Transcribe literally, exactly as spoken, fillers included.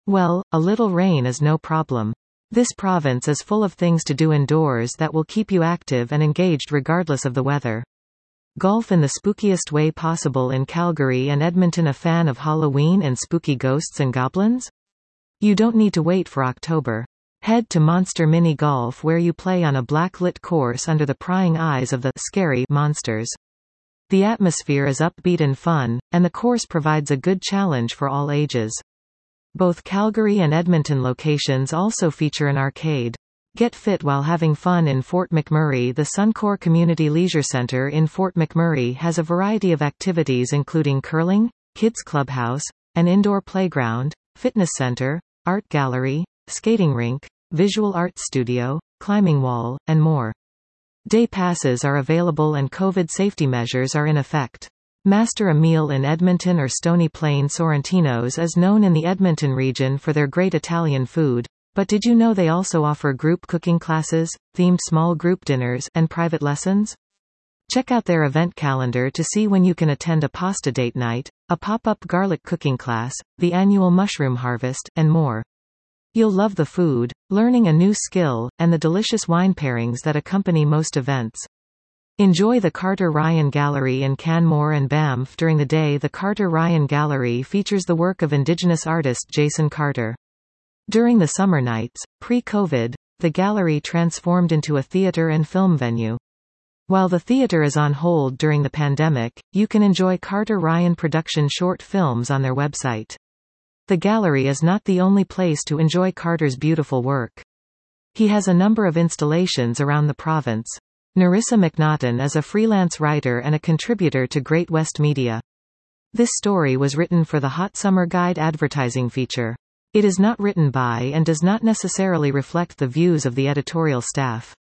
Well, a little rain is no problem. This province is full of things to do indoors that will keep you active and engaged regardless of the weather. Golf in the spookiest way possible in Calgary and Edmonton. A fan of Halloween and spooky ghosts and goblins? You don't need to wait for October. Head to Monster Mini Golf, where you play on a black-lit course under the prying eyes of the scary monsters. The atmosphere is upbeat and fun, and the course provides a good challenge for all ages. Both Calgary and Edmonton locations also feature an arcade. Get fit while having fun in Fort McMurray. The Suncor Community Leisure Centre in Fort McMurray has a variety of activities including curling, kids clubhouse, an indoor playground, fitness centre, art gallery, skating rink, visual arts studio, climbing wall, and more. Day passes are available and COVID safety measures are in effect. Master a Meal in Edmonton or Stony Plain. Sorrentinos is known in the Edmonton region for their great Italian food, but did you know they also offer group cooking classes, themed small group dinners, and private lessons? Check out their event calendar to see when you can attend a pasta date night, a pop-up garlic cooking class, the annual mushroom harvest, and more. You'll love the food, learning a new skill, and the delicious wine pairings that accompany most events. Enjoy the Carter Ryan Gallery in Canmore and Banff during the day. The Carter Ryan Gallery features the work of Indigenous artist Jason Carter. During the summer nights, pre-COVID, the gallery transformed into a theater and film venue. While the theater is on hold during the pandemic, you can enjoy Carter Ryan production short films on their website. The gallery is not the only place to enjoy Carter's beautiful work. He has a number of installations around the province. Narissa McNaughton is a freelance writer and a contributor to Great West Media. This story was written for the Hot Summer Guide advertising feature. It is not written by and does not necessarily reflect the views of the editorial staff.